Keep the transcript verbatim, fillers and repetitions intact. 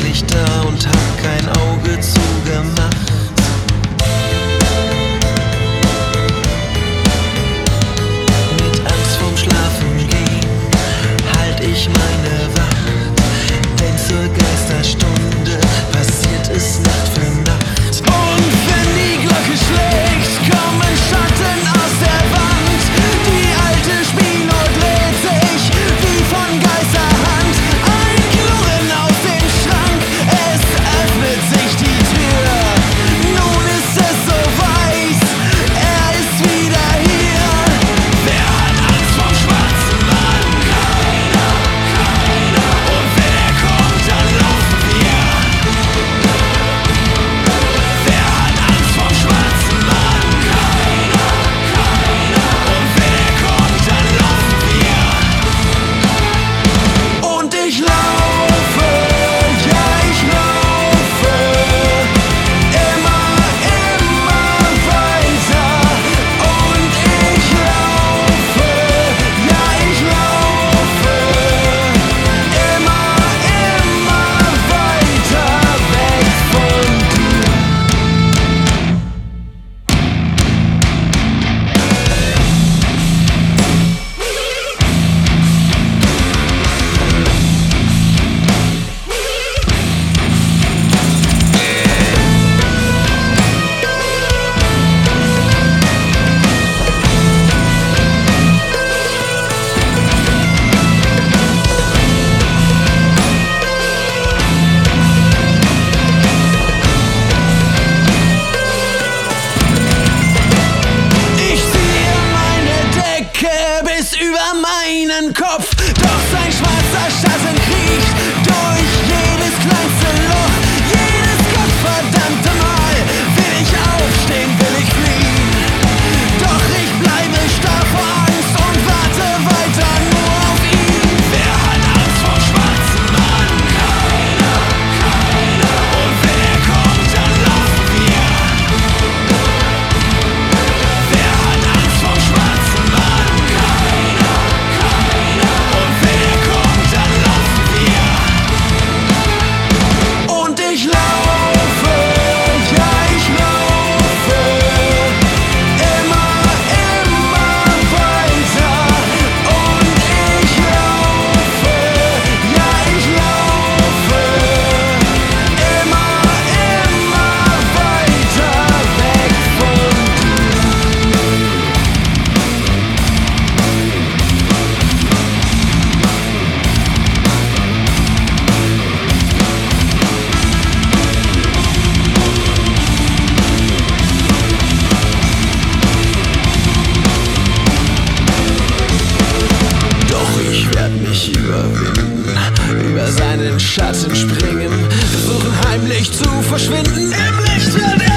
ich da und hab kein Auge zugemacht. Mit Angst vorm Schlafengehen halt ich meine Wacht, denn zur Geisterstunde passiert es Nacht für Nacht. Und wenn die Glocke schlägt, kommen Schatten aus der Wand. Die alte Spino dreht sich wie von Geisterhand. Ein Knurren aus dem Schrank, es öffnet sich die Tür. Nun ist es soweit, er ist wieder hier. Wer hat Angst vom schwarzen Mann? Keiner, keiner. Und wenn er kommt, dann laufen wir. Wer hat Angst vom schwarzen Mann? Keiner, keiner. Und wenn er kommt, dann laufen wir. Und ich laufe, ja ich laufe, immer, immer weiter. Und ich laufe, ja ich laufe, immer, immer weiter weg von dir. Ich ziehe meine Decke bis über meinen Kopf, doch sein schwarzer Schatten kriecht durch jedes kleinste Loch. Jedes gottverdammte Mal will ich aufstehen, will ich fliehen, doch ich bleibe starr vor Angst und warte weiter nur auf ihn. Wer hat Angst vor schwarzen Mann? Keiner, keiner. Und wenn er kommt, dann laufen wir. Wer hat Angst vor schwarzen Mann? Keiner, keiner. Und wenn er kommt, dann laufen wir. Und ich laufe, ja ich laufe, immer, immer weiter. Und ich laufe, ja ich laufe, immer, immer weiter weg von dir. Doch ich werd mich überwinden, über seinen Schatten springen, versuchen heimlich zu verschwinden im Licht der